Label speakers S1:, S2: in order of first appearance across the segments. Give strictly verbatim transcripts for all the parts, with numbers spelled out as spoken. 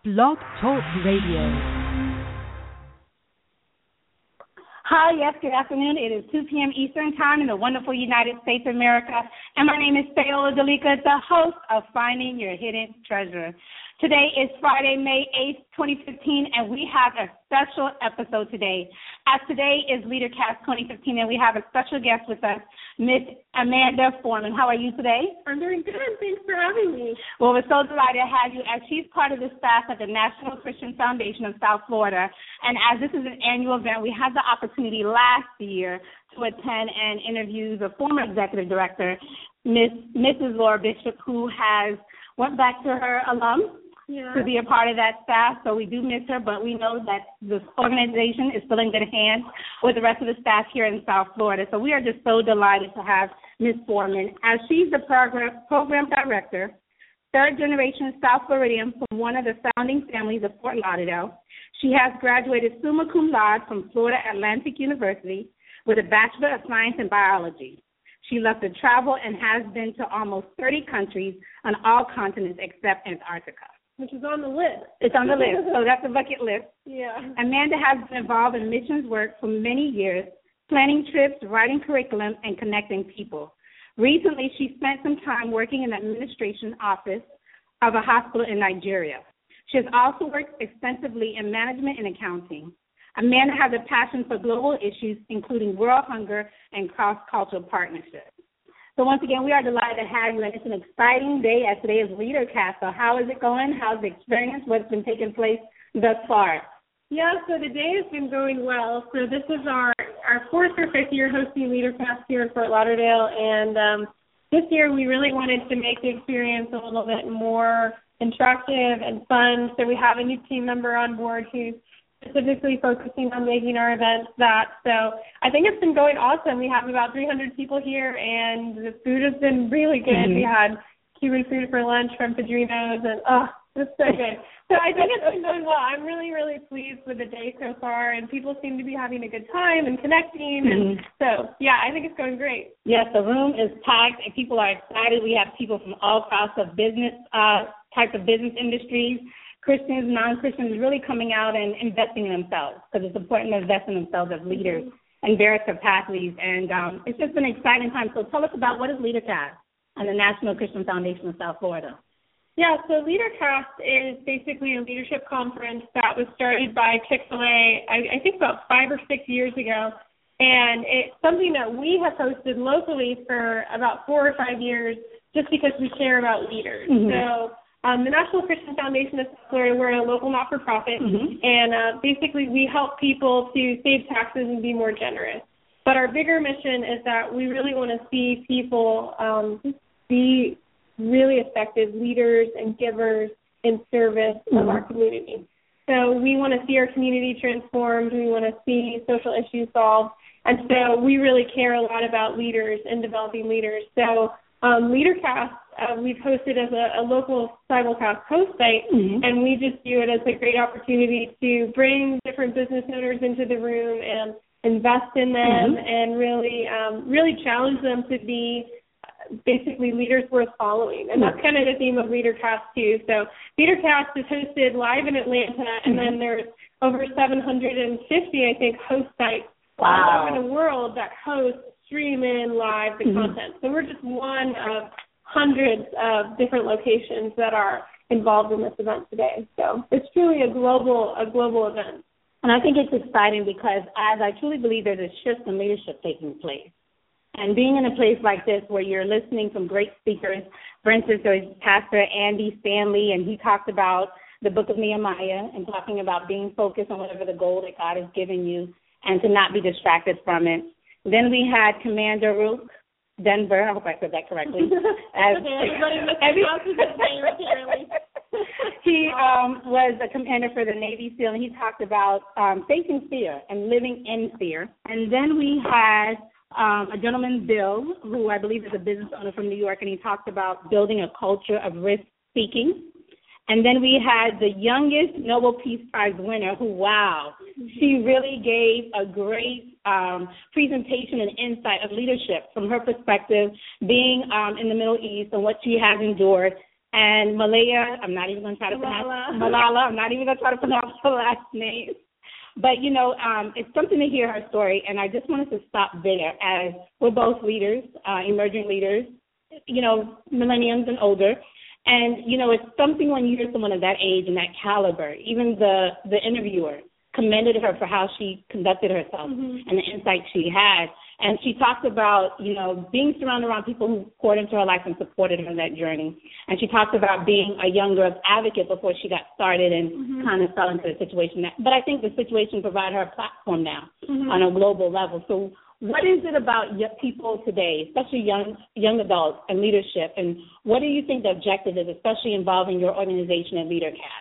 S1: Blog Talk Radio.
S2: Hi, yes, good afternoon. It is two p.m. Eastern Time in the wonderful United States of America, and my name is Fayola Dalika, the host of Finding Your Hidden Treasure. Today is Friday, May eighth, twenty fifteen, and we have a special episode today. As today is LeaderCast twenty fifteen, and we have a special guest with us, Miss Amanda Foreman. How are you today?
S3: I'm doing good. Thanks for having me.
S2: Well, we're so delighted to have you, as she's part of the staff at the National Christian Foundation of South Florida. And as this is an annual event, we had the opportunity last year to attend and interview the former executive director, Miss Missus Laura Bishop, who has went back to her alum. Yeah. To be a part of that staff, so we do miss her, but we know that this organization is still in good hands with the rest of the staff here in South Florida. So we are just so delighted to have Miz Foreman, as she's the program, program director, third generation South Floridian from one of the founding families of Fort Lauderdale. She has graduated summa cum laude from Florida Atlantic University with a Bachelor of Science in Biology. She loves to travel and has been to almost thirty countries on all continents except Antarctica.
S3: Which is on the list.
S2: It's on the list, so that's a bucket list.
S3: Yeah.
S2: Amanda has been involved in missions work for many years, planning trips, writing curriculum, and connecting people. Recently, she spent some time working in the administration office of a hospital in Nigeria. She has also worked extensively in management and accounting. Amanda has a passion for global issues, including world hunger and cross-cultural partnerships. So once again, we are delighted to have you, and it's an exciting day as today is LeaderCast. So how is it going? How's the experience? What's been taking place thus far?
S3: Yeah, so the day has been going well. So this is our, our fourth or fifth year hosting LeaderCast here in Fort Lauderdale, and um, this year we really wanted to make the experience a little bit more interactive and fun. So we have a new team member on board who's specifically focusing on making our events that. So I think it's been going awesome. We have about three hundred people here, and the food has been really good. Mm-hmm. We had Cuban food for lunch from Padrino's, and oh, it's so good. So I think it's been going well. I'm really, really pleased with the day so far, and people seem to be having a good time and connecting. And mm-hmm. so, yeah, I think it's going great.
S2: Yes, the room is packed, and people are excited. We have people from all across the business, uh, types of business industries, Christians, non-Christians, really coming out and investing in themselves, because it's important to invest in themselves as leaders mm-hmm. in various capacities. And um, it's just an exciting time. So tell us about what is LeaderCast and the National Christian Foundation of South Florida.
S3: Yeah, so LeaderCast is basically a leadership conference that was started by Chick-fil-A, I, I think about five or six years ago. And it's something that we have hosted locally for about four or five years just because we care about leaders. Mm-hmm. So Um, the National Christian Foundation of South Florida, we're a local not-for-profit, mm-hmm. and uh, basically we help people to save taxes and be more generous. But our bigger mission is that we really want to see people um, be really effective leaders and givers in service mm-hmm. of our community. So we want to see our community transformed. We want to see social issues solved. And so we really care a lot about leaders and developing leaders. So um, LeaderCast, Uh, we've hosted as a, a local simulcast host site, mm-hmm. and we just view it as a great opportunity to bring different business owners into the room and invest in them mm-hmm. and really um, really challenge them to be basically leaders worth following. And that's kind of the theme of LeaderCast, too. So LeaderCast is hosted live in Atlanta, mm-hmm. and then there's over seven hundred fifty, I think, host sites wow. all over the world that host, stream in live the mm-hmm. content. So we're just one of hundreds of different locations that are involved in this event today. So it's truly a global a global event.
S2: And I think it's exciting because as I truly believe there's a shift in leadership taking place. And being in a place like this where you're listening from great speakers, for instance, there's Pastor Andy Stanley, and he talked about the book of Nehemiah and talking about being focused on whatever the goal that God has given you and to not be distracted from it. Then we had Commander Rook Denver, I hope I said that correctly. As,
S3: okay, everybody mispronounces his name apparently.
S2: He um, was a commander for the Navy SEAL, and he talked about um, facing fear and living in fear. And then we had um, a gentleman, Bill, who I believe is a business owner from New York, and he talked about building a culture of risk-seeking. And then we had the youngest Nobel Peace Prize winner who, wow, she really gave a great um, presentation and insight of leadership from her perspective, being um, in the Middle East and what she has endured and Malaya. I'm not even going to try to pronounce Malala. I'm not even going to try to pronounce her last name. But, you know, um, it's something to hear her story, and I just wanted to stop there as we're both leaders, uh, emerging leaders, you know, millennials and older. And, you know, it's something when you hear someone of that age and that caliber, even the, the interviewer commended her for how she conducted herself mm-hmm. and the insight she had. And she talked about, you know, being surrounded around people who poured into her life and supported her in that journey. And she talked about being a young girl's advocate before she got started and mm-hmm. kind of fell into the situation. That, but I think the situation provided her a platform now mm-hmm. on a global level. So what is it about people today, especially young young adults and leadership, and what do you think the objective is, especially involving your organization and LeaderCast?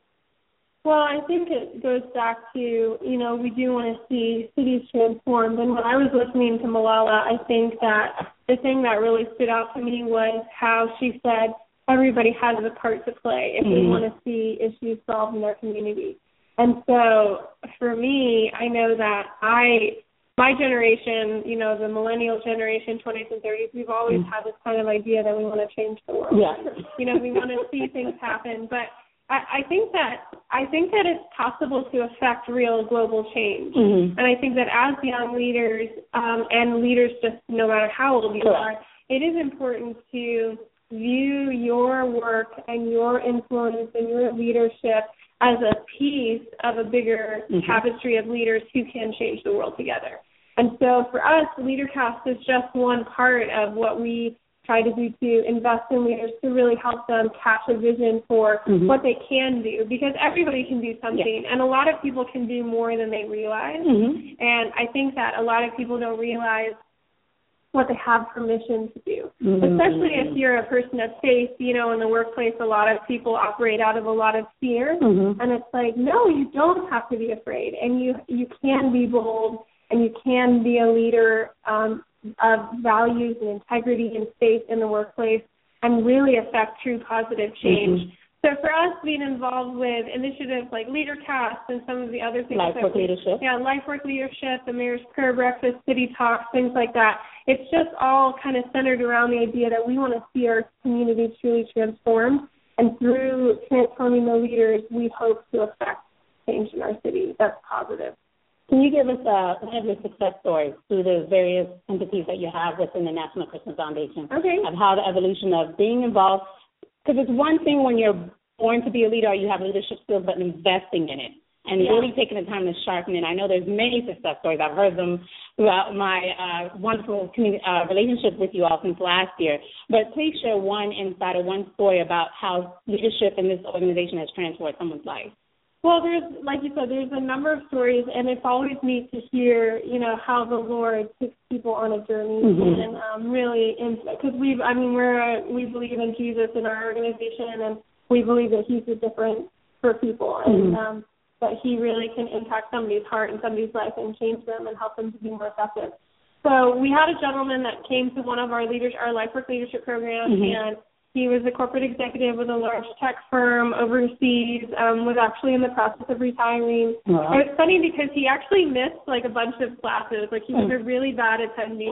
S3: Well, I think it goes back to, you know, we do want to see cities transformed. And when I was listening to Malala, I think that the thing that really stood out to me was how she said everybody has a part to play if mm-hmm. they want to see issues solved in their community. And so for me, I know that I, my generation, you know, the millennial generation, twenties and thirties, we've always mm-hmm. had this kind of idea that we want to change the world.
S2: Yeah.
S3: You know, we want to see things happen. But I think that I think that it's possible to affect real global change, mm-hmm. and I think that as young leaders um, and leaders, just no matter how old you are, it is important to view your work and your influence and your leadership as a piece of a bigger mm-hmm. tapestry of leaders who can change the world together. And so for us, LeaderCast is just one part of what we try to do to invest in leaders to really help them catch a vision for mm-hmm. what they can do, because everybody can do something, yeah. and a lot of people can do more than they realize. Mm-hmm. And I think that a lot of people don't realize what they have permission to do, mm-hmm. especially if you're a person of faith. You know, in the workplace, a lot of people operate out of a lot of fear, mm-hmm. and it's like, no, you don't have to be afraid, and you you can be bold, and you can be a leader um, of values and integrity and faith in the workplace and really affect true positive change. Mm-hmm. So for us, being involved with initiatives like LeaderCast and some of the other things,
S2: LifeWork Leadership,
S3: yeah, LifeWork Leadership, the Mayor's Prayer Breakfast, City Talks, things like that, it's just all kind of centered around the idea that we want to see our community truly transformed, and through transforming the leaders, we hope to affect change in our city that's positive.
S2: Can you give us uh, one of your success stories through the various entities that you have within the National Christian Foundation?
S3: Okay.
S2: Of how the evolution of being involved, because it's one thing when you're born to be a leader or you have leadership skills, but investing in it and yeah. really taking the time to sharpen it. I know there's many success stories. I've heard them throughout my uh, wonderful community, uh, relationship with you all since last year. But please share one insight or one story about how leadership in this organization has transformed someone's life.
S3: Well, there's, like you said, there's a number of stories, and it's always neat to hear, you know, how the Lord takes people on a journey, mm-hmm. and um, really, because we, I mean, we're we believe in Jesus in our organization, and we believe that He's the difference for people, and mm-hmm. um, that He really can impact somebody's heart and somebody's life and change them and help them to be more effective. So we had a gentleman that came to one of our leaders, our LifeWork Leadership program, mm-hmm. and he was a corporate executive with a large tech firm overseas, um, was actually in the process of retiring. Wow. It was funny because he actually missed, like, a bunch of classes. Like, he was a really bad attendee.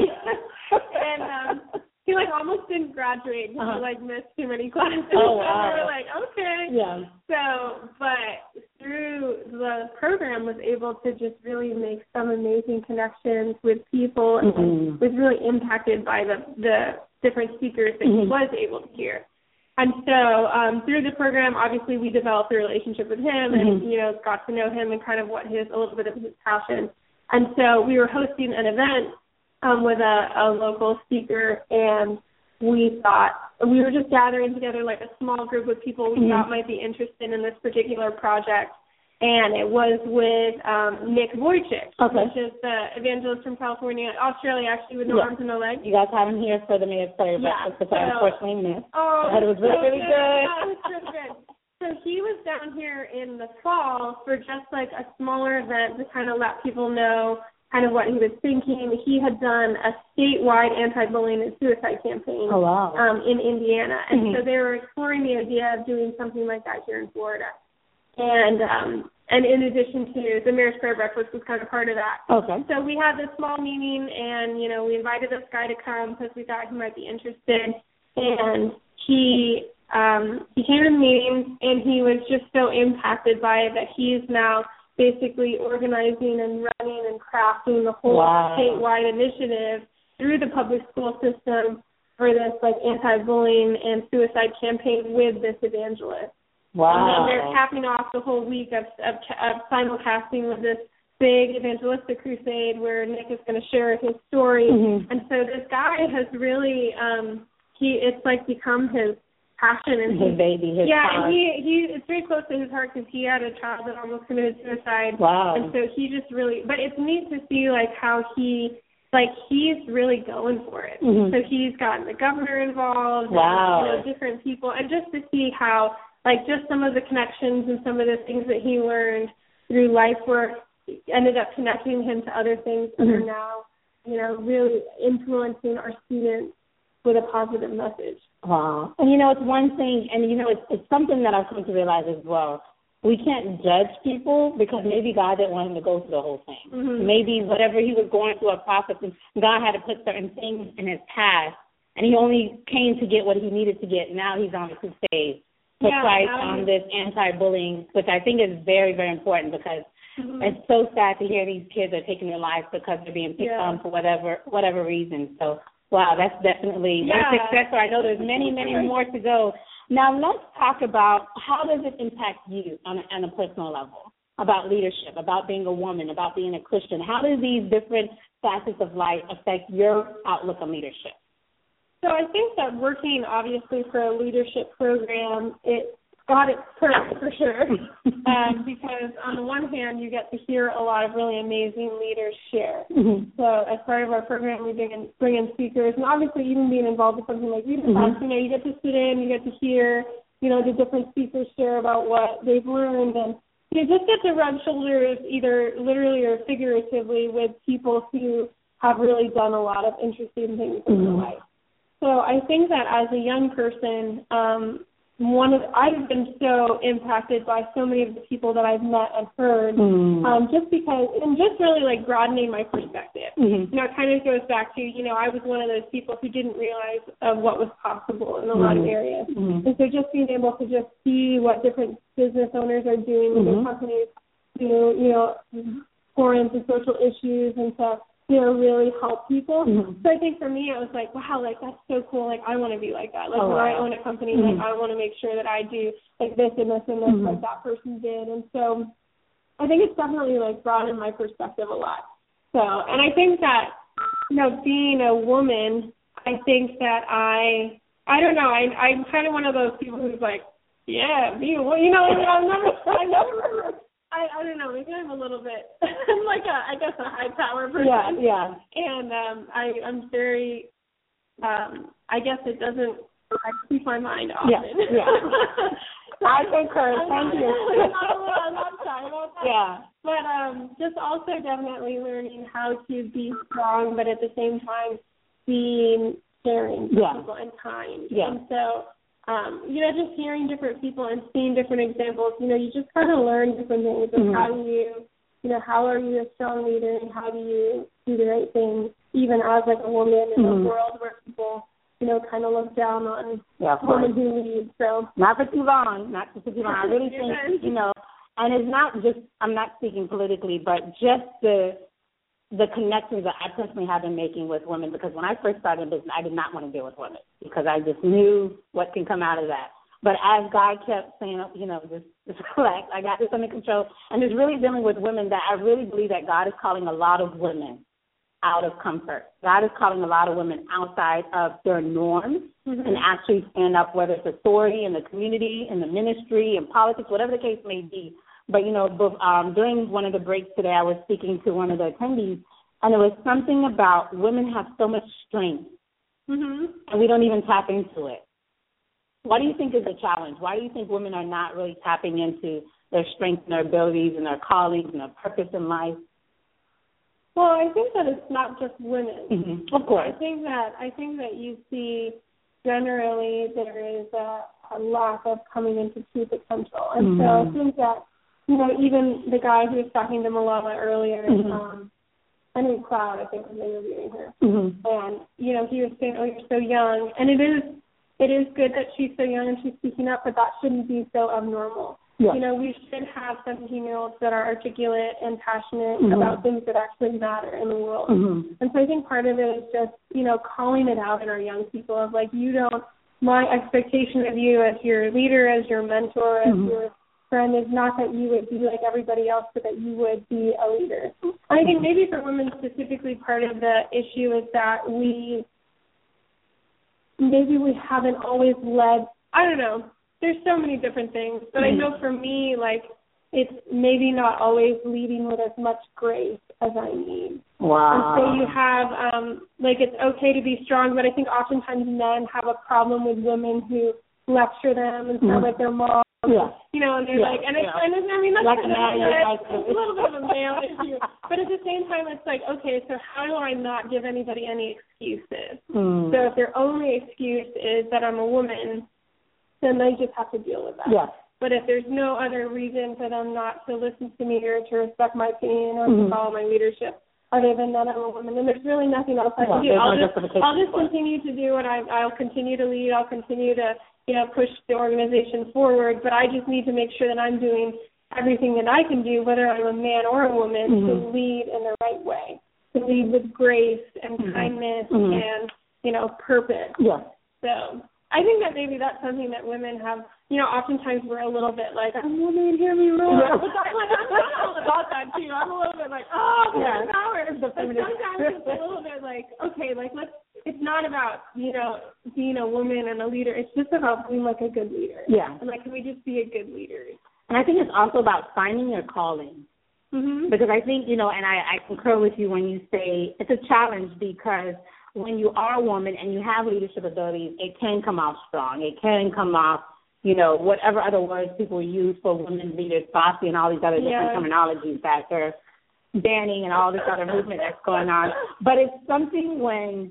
S3: and um, he, like, almost didn't graduate because uh-huh. he, like, missed too many classes.
S2: Oh, wow.
S3: So we were like, okay.
S2: Yeah.
S3: So, but through the program was able to just really make some amazing connections with people and mm-hmm. was really impacted by the, the different speakers that mm-hmm. he was able to hear. And so um, through the program, obviously, we developed a relationship with him mm-hmm. and, you know, got to know him and kind of what his, a little bit of his passion. And so we were hosting an event um, with a, a local speaker, and we thought, we were just gathering together like a small group of people we mm-hmm. thought might be interested in this particular project. And it was with um, Nick Vujicic,
S2: okay.
S3: which is the evangelist from California, Australia, actually, with no
S2: yeah.
S3: arms and no legs.
S2: You guys have him here for the Mayor's Prayer Breakfast, which I unfortunately missed.
S3: Oh,
S2: but it was really,
S3: so
S2: really good.
S3: good. Oh, it was really good. So he was down here in the fall for just like a smaller event to kind of let people know kind of what he was thinking. He had done a statewide anti-bullying and suicide campaign
S2: oh, wow.
S3: um, in Indiana. And
S2: mm-hmm.
S3: so they were exploring the idea of doing something like that here in Florida. And um, and in addition to the Mayor's Prayer Breakfast was kind of part of that.
S2: Okay.
S3: So we had this small meeting, and, you know, we invited this guy to come because we thought he might be interested. And he um, he came to the meetings, and he was just so impacted by it that he is now basically organizing and running and crafting the whole
S4: wow.
S3: statewide initiative through the public school system for this like anti-bullying and suicide campaign with this evangelist.
S4: Wow.
S3: And then they're capping off the whole week of, of, of simulcasting with this big evangelistic crusade where Nick is going to share his story.
S4: Mm-hmm.
S3: And so this guy has really, um, he it's like become his passion. And
S4: his
S3: he,
S4: baby, his
S3: Yeah,
S4: child.
S3: and he, he, it's very close to his heart because he had a child that almost committed suicide.
S4: Wow.
S3: And so he just really, but it's neat to see like how he, like he's really going for it.
S4: Mm-hmm.
S3: So he's gotten the governor involved.
S4: Wow.
S3: And, you know, different people. And just to see how, like just some of the connections and some of the things that he learned through life work ended up connecting him to other things that
S4: mm-hmm.
S3: are now, you know, really influencing our students with a positive message.
S4: Wow. And, you know, it's one thing, and, you know, it's, it's something that I've come to realize as well. We can't judge people because maybe God didn't want him to go through the whole thing.
S3: Mm-hmm.
S4: Maybe whatever he was going through a process, God had to put certain things in his past, and he only came to get what he needed to get. Now he's on the crusade to
S3: yeah,
S4: fight on this anti-bullying, which I think is very, very important because mm-hmm. it's so sad to hear these kids are taking their lives because they're being picked
S3: yeah.
S4: on for whatever whatever reason. So, wow, that's definitely
S3: yeah.
S4: one success. I know there's many, many more to go. Now, let's talk about how does it impact you on a, on a personal level, about leadership, about being a woman, about being a Christian. How do these different facets of life affect your outlook on leadership?
S3: So I think that working, obviously, for a leadership program, it got its perks for sure. um, because on the one hand, you get to hear a lot of really amazing leaders share. Mm-hmm. So as part of our program, we bring in, bring in speakers, and obviously even being involved with something like Leader Talks, mm-hmm. you know, you get to sit in, you get to hear, you know, the different speakers share about what they've learned, and you just get to rub shoulders either literally or figuratively with people who have really done a lot of interesting things in their life. So I think that as a young person, um, one of I've been so impacted by so many of the people that I've met and heard, mm. um, just because, and just really like broadening my perspective. Mm-hmm. You know, it kind of goes back to, you know, I was one of those people who didn't realize of what was possible in a mm-hmm. lot of areas. Mm-hmm. And so just being able to just see what different business owners are doing with mm-hmm. their companies to, you know, pour into social issues and to, you know, really help people. Mm-hmm. So I think for me, it was like, wow, like, that's so cool. Like, I want to be like that. Like, oh, when wow. I own a company, mm-hmm. like, I want to make sure that I do, like, this and this and this, mm-hmm. like that person did. And so I think it's definitely, like, broadened my perspective a lot. So, and I think that, you know, being a woman, I think that I, I don't know, I, I'm kind of one of those people who's like, yeah, be a woman. You know, I never, I never I, I don't know, maybe I'm a little bit, I'm like a, I guess a high power person.
S4: Yeah, yeah.
S3: And um, I, I'm very, um, I guess it doesn't, I keep my mind often.
S4: Yeah, yeah. I concur, thank you.
S3: I'm not, I'm not shy about that.
S4: Yeah.
S3: But um, just also definitely learning how to be strong, but at the same time being caring for
S4: yeah.
S3: people and kind.
S4: Yeah.
S3: And so, Um, you know, just hearing different people and seeing different examples, you know, you just kind of learn different things. And mm-hmm. how do you, you know, how are you a strong leader and how do you do the right things, even as like a woman in mm-hmm. a world where people, you know, kind of look down on
S4: yeah,
S3: women who lead. So
S4: not for too long, not for too long. I really think, you know, and it's not just, I'm not speaking politically, but just the the connections that I personally have been making with women, because when I first started in business, I did not want to deal with women because I just knew what can come out of that. But as God kept saying, you know, just, just relax, I got this under control, and it's really dealing with women that I really believe that God is calling a lot of women out of comfort. God is calling a lot of women outside of their norms mm-hmm. and actually stand up, whether it's authority in the community, in the ministry, in politics, whatever the case may be. But, you know, um, during one of the breaks today, I was speaking to one of the attendees, and it was something about women have so much strength, mm-hmm. and we don't even tap into it. What do you think is the challenge? Why do you think women are not really tapping into their strengths and their abilities and their callings and their purpose in life?
S3: Well, I think that it's not just women.
S4: Mm-hmm. Of course.
S3: I think that I think that you see generally there is a, a lack of coming into true potential, and mm-hmm. so I think that, you know, even the guy who was talking to Malala earlier, mm-hmm. um, Henry Cloud, I think, was interviewing her. Mm-hmm. And, you know, he was saying, oh, you're so young. And it is it is good that she's so young and she's speaking up, but that shouldn't be so abnormal. Yeah. You know, we should have seventeen-year-olds that are articulate and passionate mm-hmm. about things that actually matter in the world. Mm-hmm. And so I think part of it is just, you know, calling it out in our young people of, like, you don't, my expectation of you as your leader, as your mentor, as mm-hmm. your friend is not that you would be like everybody else, but that you would be a leader. I think maybe for women specifically, part of the issue is that we, maybe we haven't always led, I don't know, there's so many different things, but I know for me, like, it's maybe not always leading with as much grace as I need.
S4: Wow.
S3: And so you have, um, like, it's okay to be strong, but I think oftentimes men have a problem with women who lecture them and sound mm. like their mom.
S4: Yeah.
S3: You know, and they're
S4: yeah.
S3: like, and it's, yeah. and it's, I mean, that's
S4: like
S3: kind
S4: a,
S3: of, it's a little bit of a male issue. But at the same time, it's like, okay, so how do I not give anybody any excuses? Mm. So if their only excuse is that I'm a woman, then they just have to deal with that.
S4: Yeah.
S3: But if there's no other reason for them not to listen to me or to respect my opinion or mm-hmm. to follow my leadership, other than that I'm a woman, then there's really nothing else I can yeah, do. I'll
S4: no
S3: just, I'll just continue to do what I, I'll continue to lead. I'll continue to, you know, push the organization forward. But I just need to make sure that I'm doing everything that I can do, whether I'm a man or a woman, mm-hmm. to lead in the right way, to lead with grace and mm-hmm. kindness mm-hmm. and, you know, purpose.
S4: Yeah.
S3: So I think that maybe that's something that women have, you know, oftentimes we're a little bit like, I'm a woman, hear me roar. Yeah. But I'm like, I'm not all about that, too. I'm a little bit like, oh, yeah. power. But sometimes it's a little bit like, okay, like, let's, it's not about, you know, being a woman and a leader. It's just about being, like, a good leader.
S4: Yeah.
S3: And, like, can we just be a good leader?
S4: And I think it's also about finding your calling. Mm-hmm. Because I think, you know, and I, I concur with you when you say it's a challenge because when you are a woman and you have leadership abilities, it can come off strong. It can come off, you know, whatever other words people use for women leaders, bossy and all these other different yeah. terminologies that they're banning and all this other movement that's going on. But it's something when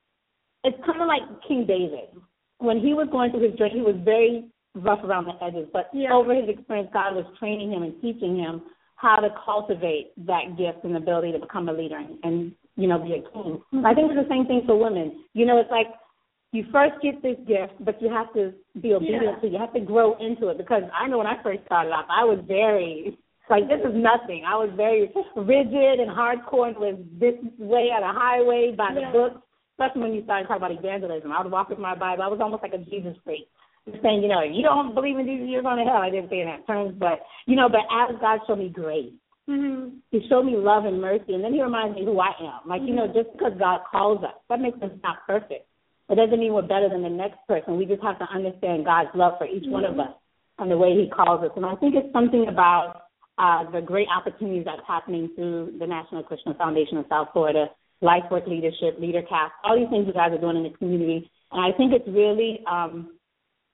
S4: it's kind of like King David. When he was going through his journey, he was very rough around the edges. But yeah. over his experience, God was training him and teaching him how to cultivate that gift and ability to become a leader and, and you know, be a king. Mm-hmm. I think it's the same thing for women. You know, it's like you first get this gift, but you have to be obedient yeah. to it. You have to grow into it because I know when I first started off, I was very, like, this is nothing. I was very rigid and hardcore and was this way on a highway by the yeah. book, especially when you started talking about evangelism. I would walk with my Bible. I was almost like a Jesus freak. Saying, you know, if you don't believe in Jesus, you're going to hell. I didn't say in that terms, but, you know, but as God showed me grace, mm-hmm. he showed me love and mercy, and then he reminds me who I am. Like, mm-hmm. you know, just because God calls us, that makes us not perfect. It doesn't mean we're better than the next person. We just have to understand God's love for each mm-hmm. one of us and the way he calls us. And I think it's something about uh, the great opportunities that's happening through the National Christian Foundation of South Florida, Life Work Leadership, LeaderCast, all these things you guys are doing in the community. And I think it's really um, –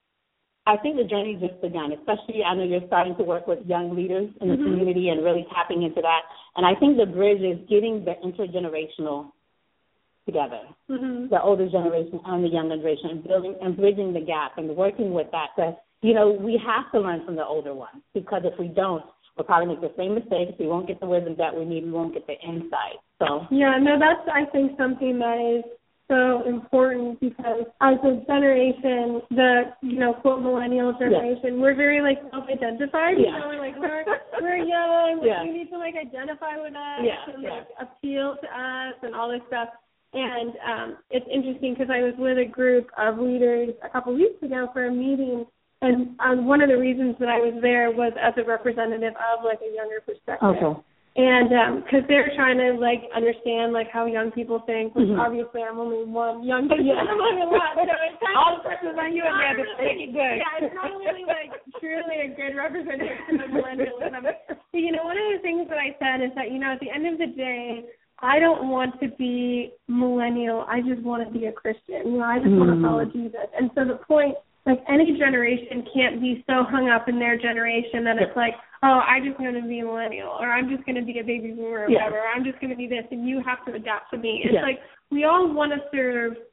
S4: I think the journey just begun, especially I know you're starting to work with young leaders in the mm-hmm. community and really tapping into that. And I think the bridge is getting the intergenerational together, mm-hmm. the older generation and the younger generation, and building and bridging the gap and working with that. Because, you know, we have to learn from the older ones because if we don't, we'll probably make the same mistakes. We won't get the wisdom that we need. We won't get the insight. So
S3: yeah, no, that's, I think, something that is so important because as a generation, the, you know, quote, millennial generation, yeah. we're very, like, self-identified. Yeah. You know, we're like, we're, we're young. Yeah. We need to, like, identify with us yeah. and, like, yeah. appeal to us and all this stuff. And um, it's interesting because I was with a group of leaders a couple weeks ago for a meeting, and um, one of the reasons that I was there was as a representative of, like, a younger perspective. Okay. And because um, they're trying to, like, understand, like, how young people think, which mm-hmm. obviously I'm only one young person. Yeah. I'm only one. So it's kind
S4: all the persons on you and there to make it good.
S3: Yeah, it's not really, like, truly a good representation of millennialism. But, you know, one of the things that I said is that, you know, at the end of the day, I don't want to be millennial. I just want to be a Christian. You know, I just mm-hmm. want to follow Jesus. And so the point, like, any generation can't be so hung up in their generation that it's like, oh, I'm just going to be a millennial, or I'm just going to be a baby boomer, or yeah. whatever, or I'm just going to be this, and you have to adapt to me. It's yeah. like we all want to serve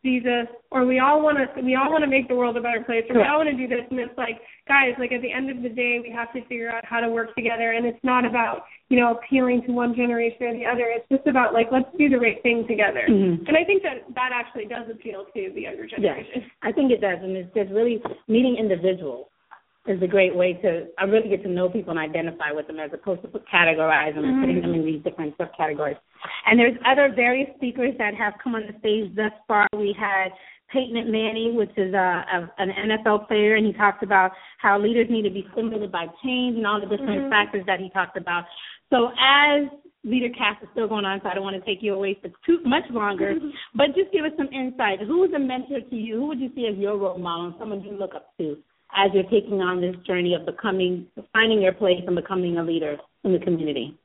S3: Jesus, or we all want to we all want to make the world a better place, or we all want to do this, and it's like, guys, like at the end of the day, we have to figure out how to work together, and it's not about, you know, appealing to one generation or the other. It's just about like, let's do the right thing together. Mm-hmm. And I think that that actually does appeal to the younger generation.
S4: Yes, I think it does, and it's just really meeting individuals is a great way to I really get to know people and identify with them as opposed to categorize them and putting them in these different subcategories. And there's other various speakers that have come on the stage thus far. We had Peyton McManey, which is a, a, an N F L player, and he talked about how leaders need to be stimulated by change and all the different mm-hmm. factors that he talked about. So as LeaderCast is still going on, so I don't want to take you away for too much longer, mm-hmm. but just give us some insight. Who is a mentor to you? Who would you see as your role model, someone you look up to as you're taking on this journey of becoming, finding your place and becoming a leader in the community?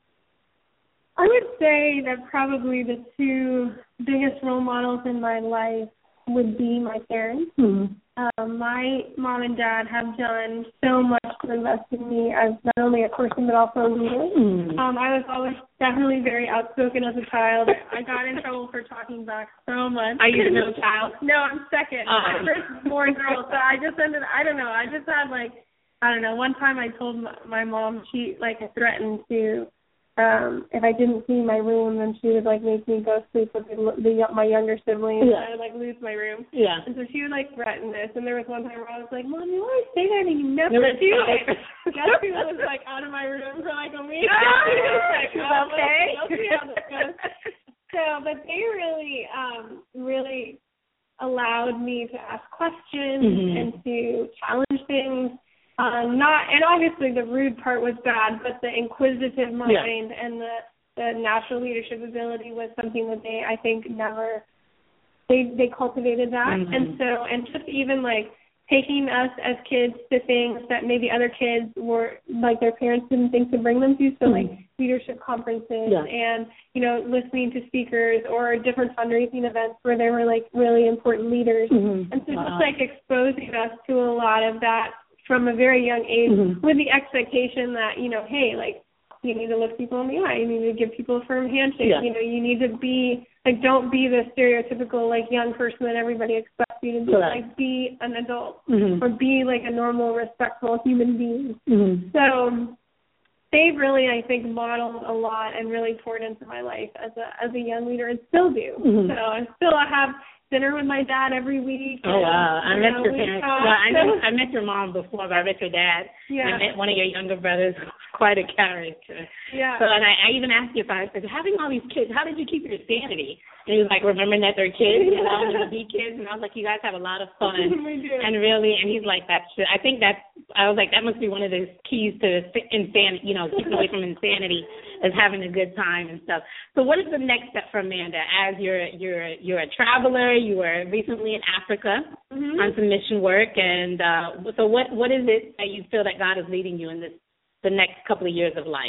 S3: I would say that probably the two biggest role models in my life would be my parents. Mm-hmm. Um, my mom and dad have done so much to invest in me as not only a person but also a leader. Mm-hmm. Um, I was always definitely very outspoken as a child. I got in trouble for talking back so much.
S4: Are you the middle child?
S3: No, I'm second. Oh. I'm first born girl, so I just ended, I don't know, I just had like, I don't know, one time I told my, my mom, she like threatened to, Um, if I didn't clean my room, then she would like make me go sleep with the, the my younger siblings. Yeah. And I would like lose my room. Yeah. And so she would like threaten this. And there was one time where I was like, "Mom, you always say that and you never, never do it." Guess who was like out of my room for like a week? like, oh, okay. Let's, let's see how this goes. So, but they really, um, really allowed me to ask questions mm-hmm. and to challenge things. Um, not, and obviously the rude part was bad, but the inquisitive mind yeah. and the, the natural leadership ability was something that they, I think, never, they they cultivated that. Mm-hmm. And so, and just even like taking us as kids to things that maybe other kids were, like their parents didn't think to bring them to, so mm-hmm. like leadership conferences yeah. and, you know, listening to speakers or different fundraising events where there were like really important leaders. Mm-hmm. And so wow. just like exposing us to a lot of that from a very young age mm-hmm. with the expectation that, you know, hey, like, you need to look people in the eye. You need to give people a firm handshake. Yeah. You know, you need to be, like, don't be the stereotypical, like, young person that everybody expects you to be. Correct. Like, be an adult mm-hmm. or be, like, a normal, respectful human being. Mm-hmm. So they've really, I think, modeled a lot and really poured into my life as a as a young leader and still do. Mm-hmm. So I still have dinner with my dad every week.
S4: Oh, wow. I met your parents. Well, I, know, I met your mom before, but I met your dad. Yeah. I met one of your younger brothers. Quite a character. Yeah. So, and I, I even asked you if I said, having all these kids, how did you keep your sanity? And he was like, remembering that they're kids and allowing them to be kids. And I was like, you guys have a lot of fun. We do. And really, and he's like, that's, I think that's, I was like, that must be one of the keys to insanity, you know, keeping away from insanity is having a good time and stuff. So what is the next step for Amanda as you're, you're, you're a traveler? You were recently in Africa mm-hmm. on some mission work. And uh, so what, what is it that you feel that God is leading you in this, the next couple of years of life?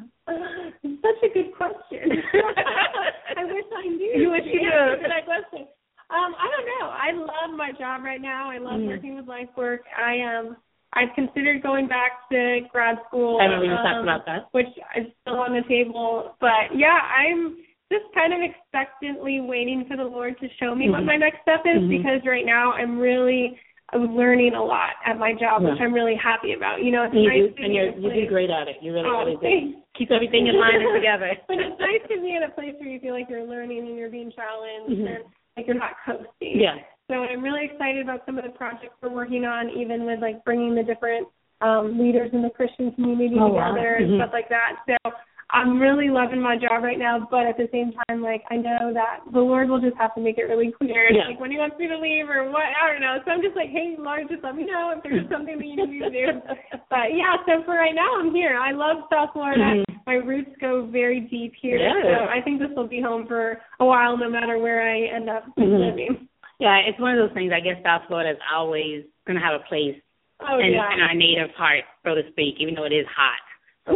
S3: Uh, such a good question. I wish I knew.
S4: You wish you knew.
S3: That question. Um, I don't know. I love my job right now. I love mm. working with LifeWork. I am. Um, I've considered going back to grad school.
S4: I remember you um, talked about that.
S3: Which is still on the table. But yeah, I'm just kind of expectantly waiting for the Lord to show me mm-hmm. what my next step is mm-hmm. because right now I'm really. I'm learning a lot at my job, yeah. which I'm really happy about. You know, it's
S4: you
S3: nice
S4: do, and you're, you do great at it. You really,
S3: oh,
S4: really do. Keep everything in line and together.
S3: But it's nice to be in a place where you feel like you're learning and you're being challenged mm-hmm. and like you're not coasting. Yeah. So I'm really excited about some of the projects we're working on, even with like bringing the different um, leaders in the Christian community oh, together wow. and mm-hmm. stuff like that. So I'm really loving my job right now, but at the same time, like, I know that the Lord will just have to make it really clear, yeah. like, when he wants me to leave or what, I don't know. So I'm just like, hey, Lord, just let me know if there's something that you need me to do. But, yeah, so for right now, I'm here. I love South Florida. Mm-hmm. My roots go very deep here. Yeah. So I think this will be home for a while, no matter where I end up mm-hmm. living.
S4: Yeah, it's one of those things. I guess South Florida is always going to have a place oh, in, yeah. in our native heart, so to speak, even though it is hot. the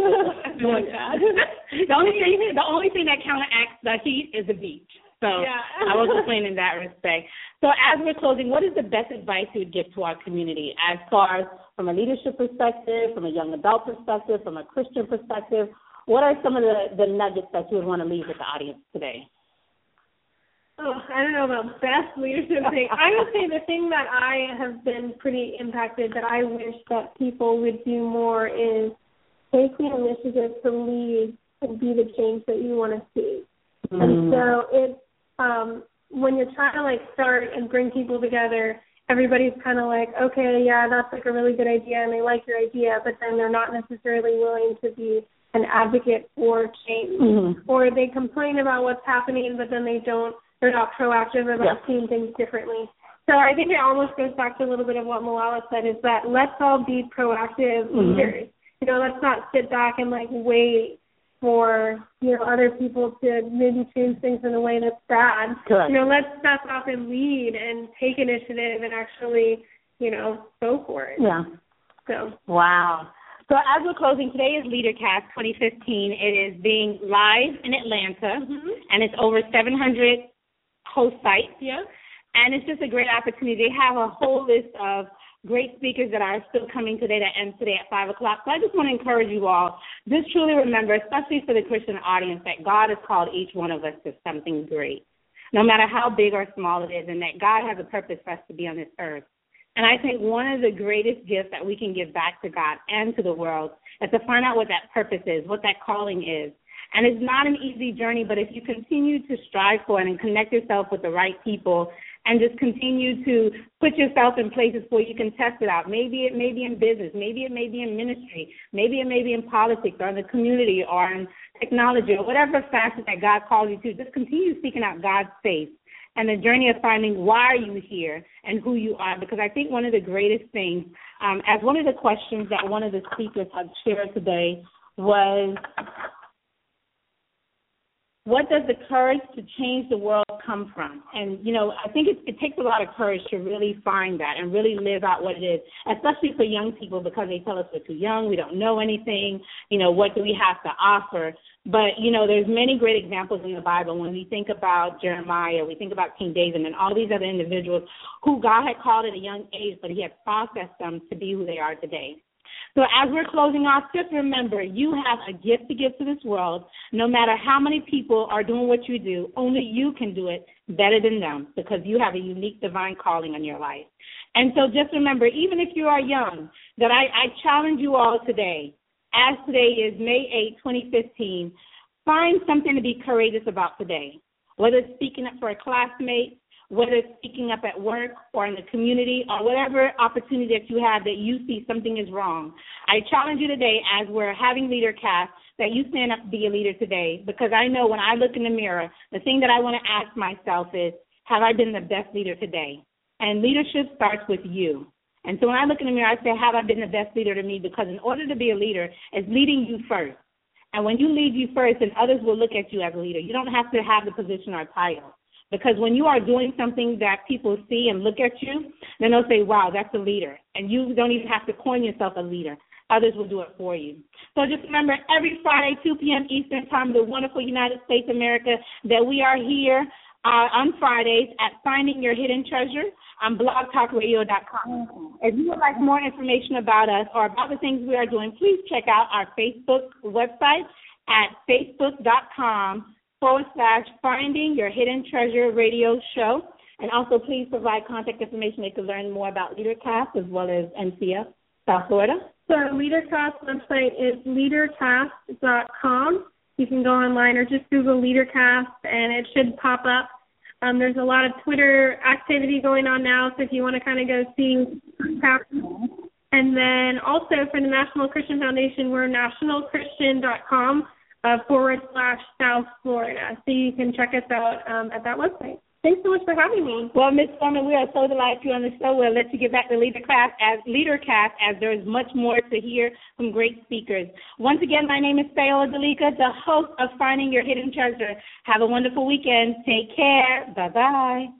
S4: only thing the only thing that counteracts the heat is the beach. So yeah. I won't complain in that respect. So as we're closing, what is the best advice you would give to our community as far as from a leadership perspective, from a young adult perspective, from a Christian perspective? What are some of the, the nuggets that you would want to leave with the audience today?
S3: Oh, I don't know about best leadership thing. I would say the thing that I have been pretty impacted that I wish that people would do more is take the initiative to lead and be the change that you want to see. Mm. And so it's um, when you're trying to like start and bring people together, everybody's kind of like, okay, yeah, that's like a really good idea, and they like your idea, but then they're not necessarily willing to be an advocate for change, mm-hmm. or they complain about what's happening, but then they don't. They're not proactive about yeah. seeing things differently. So I think it almost goes back to a little bit of what Malala said, is that let's all be proactive mm-hmm. leaders. You know, let's not sit back and, like, wait for, you know, other people to maybe change things in a way that's bad.
S4: Correct.
S3: You know, let's step up and lead and take initiative and actually, you know, go for it.
S4: Yeah.
S3: So.
S2: Wow. So as we're closing, today is LeaderCast twenty fifteen. It is being live in Atlanta, mm-hmm. and it's over seven hundred host sites.
S3: Yeah.
S2: And it's just a great opportunity. They have a whole list of great speakers that are still coming today that ends today at five o'clock. So I just want to encourage you all, just truly remember, especially for the Christian audience, that God has called each one of us to something great, no matter how big or small it is, and that God has a purpose for us to be on this earth. And I think one of the greatest gifts that we can give back to God and to the world is to find out what that purpose is, what that calling is. And it's not an easy journey, but if you continue to strive for it and connect yourself with the right people and just continue to put yourself in places where you can test it out. Maybe it may be in business. Maybe it may be in ministry. Maybe it may be in politics or in the community or in technology or whatever facet that God calls you to. Just continue seeking out God's face and the journey of finding why are you here and who you are. Because I think one of the greatest things, um, as one of the questions that one of the speakers had shared today was, what does the courage to change the world come from? And, you know, I think it, it takes a lot of courage to really find that and really live out what it is, especially for young people, because they tell us we're too young, we don't know anything, you know, what do we have to offer? But, you know, there's many great examples in the Bible. When we think about Jeremiah, we think about King David and all these other individuals who God had called at a young age, but he had processed them to be who they are today. So as we're closing off, just remember, you have a gift to give to this world. No matter how many people are doing what you do, only you can do it better than them because you have a unique divine calling on your life. And so just remember, even if you are young, that I, I challenge you all today, as today is May eighth, twenty fifteen, find something to be courageous about today, whether it's speaking up for a classmate, whether it's speaking up at work or in the community or whatever opportunity that you have that you see something is wrong. I challenge you today as we're having LeaderCast that you stand up to be a leader today, because I know when I look in the mirror, the thing that I want to ask myself is, have I been the best leader today? And leadership starts with you. And so when I look in the mirror, I say, have I been the best leader to me? Because in order to be a leader, it's leading you first. And when you lead you first, then others will look at you as a leader. You don't have to have the position or title. Because when you are doing something that people see and look at you, then they'll say, wow, that's a leader. And you don't even have to coin yourself a leader. Others will do it for you. So just remember, every Friday, two p.m. Eastern Time, the wonderful United States of America, that we are here uh, on Fridays at Finding Your Hidden Treasure on blog talk radio dot com. If you would like more information about us or about the things we are doing, please check out our Facebook website at facebook dot com forward slash Finding Your Hidden Treasure Radio Show. And also please provide contact information they can learn more about LeaderCast as well as N C F, South Florida.
S3: So LeaderCast website is leadercast dot com. You can go online or just Google LeaderCast and it should pop up. Um, there's a lot of Twitter activity going on now, so if you want to kind of go see what's happening. And then also for the National Christian Foundation, we're national christian dot com. Uh, forward slash South Florida. So you can check us out um, at that website. Thanks so much for having me.
S2: Well, Miz Foreman, we are so delighted you on the show. We'll let you get back to LeaderCast as LeaderCast, as there is much more to hear from great speakers. Once again, my name is Fayola Dalika, the host of Finding Your Hidden Treasure. Have a wonderful weekend. Take care. Bye-bye.